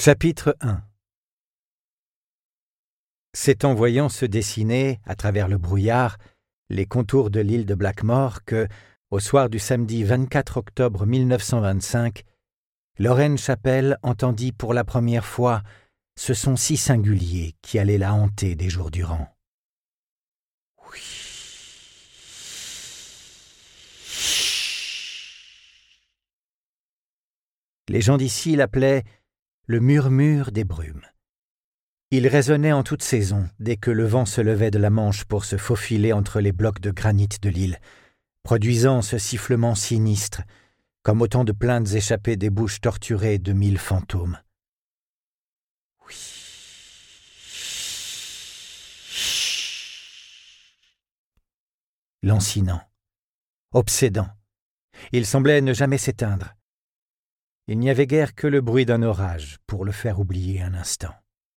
Chapitre 1. C'est en voyant se dessiner, à travers le brouillard, les contours de l'île de Blackmore que, au soir du samedi 24 octobre 1925, Lorraine Chappell entendit pour la première fois ce son si singulier qui allait la hanter des jours durant. Oui. Les gens d'ici l'appelaient le murmure des brumes. Il résonnait en toute saison, dès que le vent se levait de la Manche pour se faufiler entre les blocs de granit de l'île, produisant ce sifflement sinistre, comme autant de plaintes échappées des bouches torturées de 1000 fantômes. Oui. Lancinant, obsédant, il semblait ne jamais s'éteindre. Il n'y avait guère que le bruit d'un orage pour le faire oublier un instant.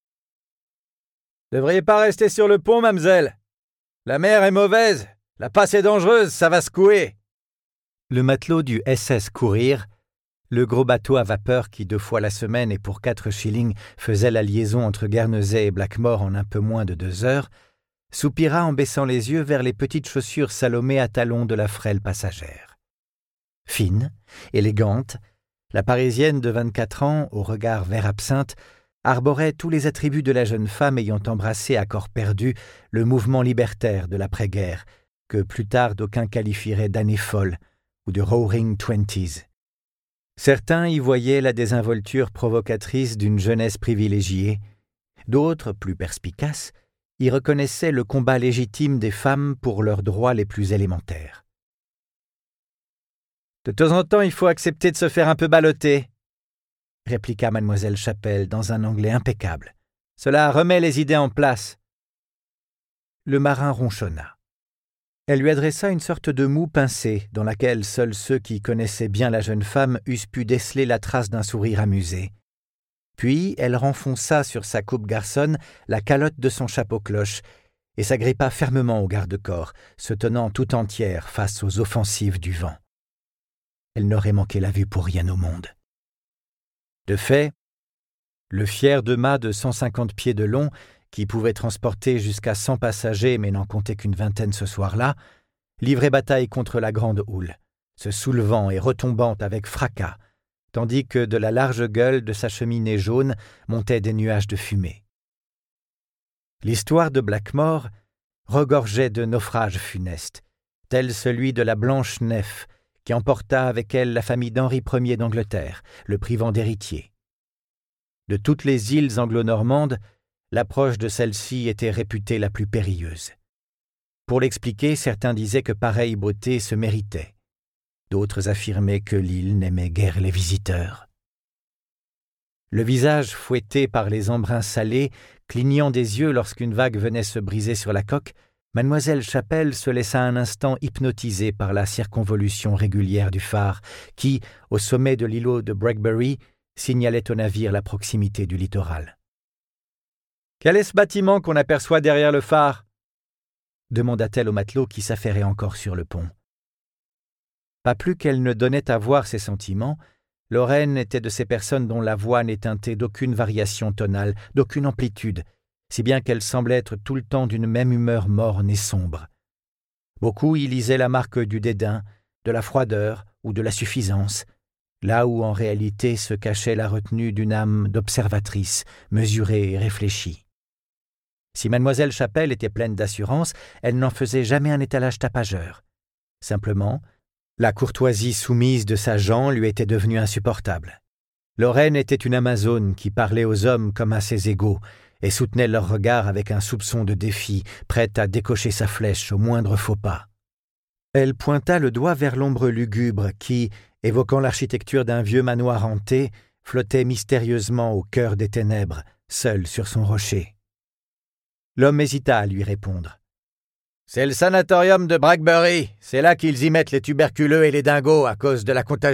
« Devriez pas rester sur le pont, mademoiselle. La mer est mauvaise, la passe est dangereuse, ça va secouer. » Le matelot du SS Courir, le gros bateau à vapeur qui 2 fois la semaine et pour 4 shillings faisait la liaison entre Guernesey et Blackmore en un peu moins de 2 heures, soupira en baissant les yeux vers les petites chaussures salomées à talons de la frêle passagère. Fine, élégante, la Parisienne de 24 ans, au regard vert absinthe, arborait tous les attributs de la jeune femme ayant embrassé à corps perdu le mouvement libertaire de l'après-guerre, que plus tard d'aucuns qualifierait d'année folle ou de Roaring Twenties. Certains y voyaient la désinvolture provocatrice d'une jeunesse privilégiée, d'autres, plus perspicaces, y reconnaissaient le combat légitime des femmes pour leurs droits les plus élémentaires. « De temps en temps, il faut accepter de se faire un peu balloter, » répliqua mademoiselle Chappell dans un anglais impeccable. « Cela remet les idées en place. » Le marin ronchonna. Elle lui adressa une sorte de moue pincée dans laquelle seuls ceux qui connaissaient bien la jeune femme eussent pu déceler la trace d'un sourire amusé. Puis elle renfonça sur sa coupe garçonne la calotte de son chapeau-cloche et s'agrippa fermement au garde-corps, se tenant tout entière face aux offensives du vent. Elle n'aurait manqué la vue pour rien au monde. De fait, le fier de mât de 150 pieds de long, qui pouvait transporter jusqu'à 100 passagers mais n'en comptait qu'une vingtaine ce soir-là, livrait bataille contre la grande houle, se soulevant et retombant avec fracas, tandis que de la large gueule de sa cheminée jaune montaient des nuages de fumée. L'histoire de Blackmore regorgeait de naufrages funestes, tel celui de la Blanche Nef, qui emporta avec elle la famille d'Henri Ier d'Angleterre, le privant d'héritier. De toutes les îles anglo-normandes, l'approche de celle-ci était réputée la plus périlleuse. Pour l'expliquer, certains disaient que pareille beauté se méritait. D'autres affirmaient que l'île n'aimait guère les visiteurs. Le visage fouetté par les embruns salés, clignant des yeux lorsqu'une vague venait se briser sur la coque, mademoiselle Chappell se laissa un instant hypnotiser par la circonvolution régulière du phare qui, au sommet de l'îlot de Brackbury, signalait au navire la proximité du littoral. « Quel est ce bâtiment qu'on aperçoit derrière le phare ?» demanda-t-elle au matelot qui s'affairait encore sur le pont. Pas plus qu'elle ne donnait à voir ses sentiments, Lorraine était de ces personnes dont la voix n'est teintée d'aucune variation tonale, d'aucune amplitude, si bien qu'elle semblait être tout le temps d'une même humeur morne et sombre. Beaucoup y lisaient la marque du dédain, de la froideur ou de la suffisance, là où en réalité se cachait la retenue d'une âme d'observatrice, mesurée et réfléchie. Si mademoiselle Chappell était pleine d'assurance, elle n'en faisait jamais un étalage tapageur. Simplement, la courtoisie soumise de sa gent lui était devenue insupportable. Lorraine était une Amazone qui parlait aux hommes comme à ses égaux, et soutenait leur regard avec un soupçon de défi, prête à décocher sa flèche au moindre faux pas. Elle pointa le doigt vers l'ombre lugubre qui, évoquant l'architecture d'un vieux manoir hanté, flottait mystérieusement au cœur des ténèbres, seul sur son rocher. L'homme hésita à lui répondre. « C'est le sanatorium de Brackbury, c'est là qu'ils y mettent les tuberculeux et les dingos à cause de la contagion. »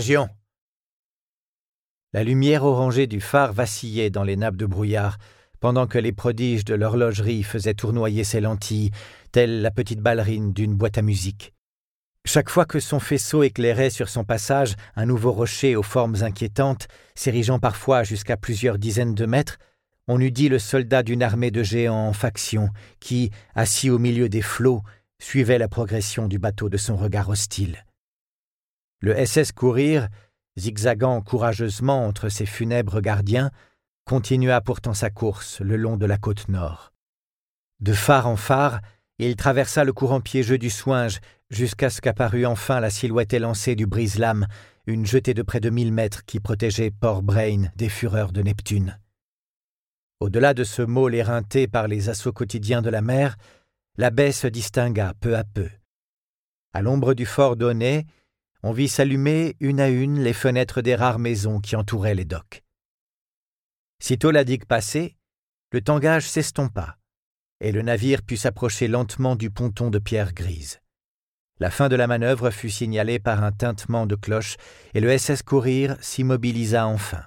La lumière orangée du phare vacillait dans les nappes de brouillard, pendant que les prodiges de l'horlogerie faisaient tournoyer ses lentilles, telle la petite ballerine d'une boîte à musique. Chaque fois que son faisceau éclairait sur son passage un nouveau rocher aux formes inquiétantes, s'érigeant parfois jusqu'à plusieurs dizaines de mètres, on eût dit le soldat d'une armée de géants en faction qui, assis au milieu des flots, suivait la progression du bateau de son regard hostile. Le SS Courir, zigzagant courageusement entre ses funèbres gardiens, continua pourtant sa course le long de la côte nord. De phare en phare, il traversa le courant piégeux du Swinge jusqu'à ce qu'apparut enfin la silhouette élancée du brise-lames, une jetée de près de 1000 mètres qui protégeait Port-Brain des fureurs de Neptune. Au-delà de ce môle éreinté par les assauts quotidiens de la mer, la baie se distingua peu à peu. À l'ombre du fort d'Aunay, on vit s'allumer une à une les fenêtres des rares maisons qui entouraient les docks. Sitôt la digue passée, le tangage s'estompa, et le navire put s'approcher lentement du ponton de pierre grise. La fin de la manœuvre fut signalée par un tintement de cloche et le SS Courir s'immobilisa enfin.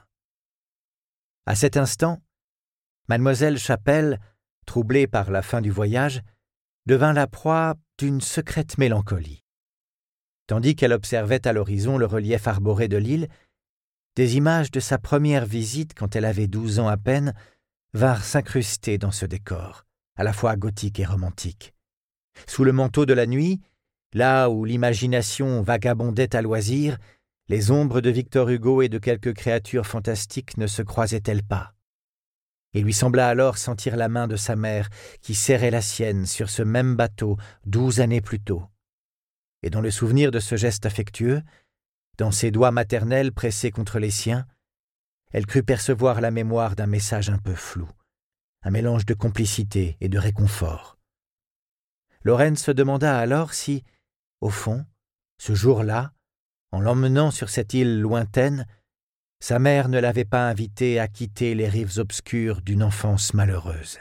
À cet instant, Mademoiselle Chapelle, troublée par la fin du voyage, devint la proie d'une secrète mélancolie. Tandis qu'elle observait à l'horizon le relief arboré de l'île, des images de sa première visite quand elle avait 12 ans à peine vinrent s'incruster dans ce décor, à la fois gothique et romantique. Sous le manteau de la nuit, là où l'imagination vagabondait à loisir, les ombres de Victor Hugo et de quelques créatures fantastiques ne se croisaient-elles pas? Il lui sembla alors sentir la main de sa mère qui serrait la sienne sur ce même bateau 12 années plus tôt. Et dans le souvenir de ce geste affectueux, dans ses doigts maternels pressés contre les siens, elle crut percevoir la mémoire d'un message un peu flou, un mélange de complicité et de réconfort. Lorraine se demanda alors si, au fond, ce jour-là, en l'emmenant sur cette île lointaine, sa mère ne l'avait pas invitée à quitter les rives obscures d'une enfance malheureuse.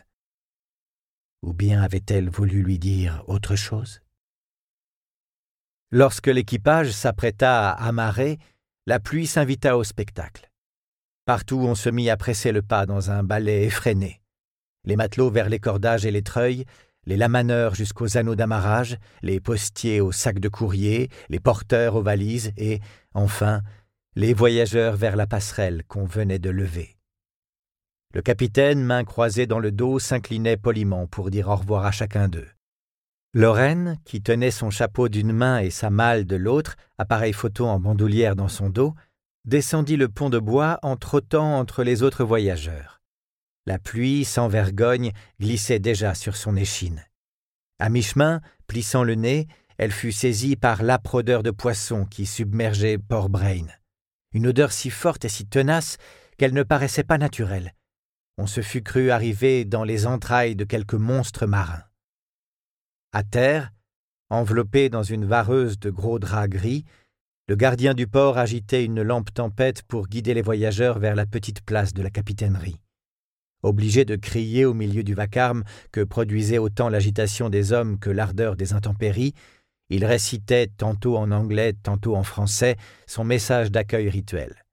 Ou bien avait-elle voulu lui dire autre chose? Lorsque l'équipage s'apprêta à amarrer, la pluie s'invita au spectacle. Partout on se mit à presser le pas dans un ballet effréné. Les matelots vers les cordages et les treuils, les lamaneurs jusqu'aux anneaux d'amarrage, les postiers aux sacs de courrier, les porteurs aux valises et, enfin, les voyageurs vers la passerelle qu'on venait de lever. Le capitaine, main croisée dans le dos, s'inclinait poliment pour dire au revoir à chacun d'eux. Lorraine, qui tenait son chapeau d'une main et sa malle de l'autre, appareil photo en bandoulière dans son dos, descendit le pont de bois en trottant entre les autres voyageurs. La pluie, sans vergogne, glissait déjà sur son échine. À mi-chemin, plissant le nez, elle fut saisie par l'âpre odeur de poisson qui submergeait Port-Brain. Une odeur si forte et si tenace qu'elle ne paraissait pas naturelle. On se fût cru arriver dans les entrailles de quelque monstre marin. À terre, enveloppé dans une vareuse de gros draps gris, le gardien du port agitait une lampe tempête pour guider les voyageurs vers la petite place de la capitainerie. Obligé de crier au milieu du vacarme que produisait autant l'agitation des hommes que l'ardeur des intempéries, il récitait, tantôt en anglais, tantôt en français, son message d'accueil rituel.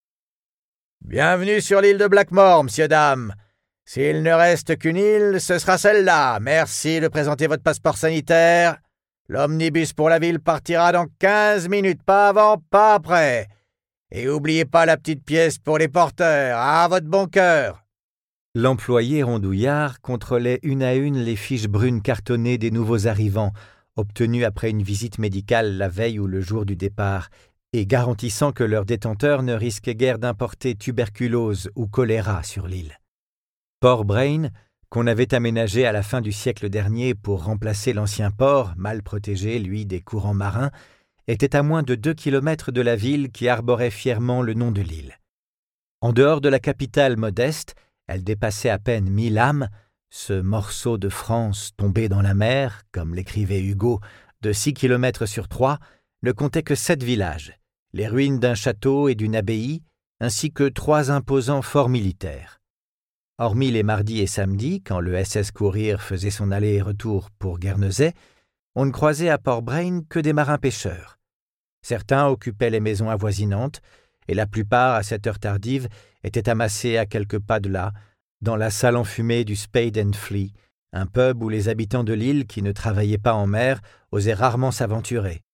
« Bienvenue sur l'île de Blackmore, messieurs, dames. S'il ne reste qu'une île, ce sera celle-là. Merci de présenter votre passeport sanitaire. L'omnibus pour la ville partira dans 15 minutes, pas avant, pas après. Et n'oubliez pas la petite pièce pour les porteurs, à votre bon cœur. » L'employé rondouillard contrôlait une à une les fiches brunes cartonnées des nouveaux arrivants, obtenues après une visite médicale la veille ou le jour du départ, et garantissant que leurs détenteurs ne risquaient guère d'importer tuberculose ou choléra sur l'île. Port-Brain, qu'on avait aménagé à la fin du siècle dernier pour remplacer l'ancien port, mal protégé, lui, des courants marins, était à moins de 2 kilomètres de la ville qui arborait fièrement le nom de l'île. En dehors de la capitale modeste, elle dépassait à peine 1000 âmes, ce morceau de France tombé dans la mer, comme l'écrivait Hugo, de 6 kilomètres sur 3, ne comptait que 7 villages, les ruines d'un château et d'une abbaye, ainsi que 3 imposants forts militaires. Hormis les mardis et samedis, quand le SS Courir faisait son aller et retour pour Guernesey, on ne croisait à Port-Brain que des marins-pêcheurs. Certains occupaient les maisons avoisinantes, et la plupart, à cette heure tardive, étaient amassés à quelques pas de là, dans la salle enfumée du Spade and Flea, un pub où les habitants de l'île qui ne travaillaient pas en mer osaient rarement s'aventurer,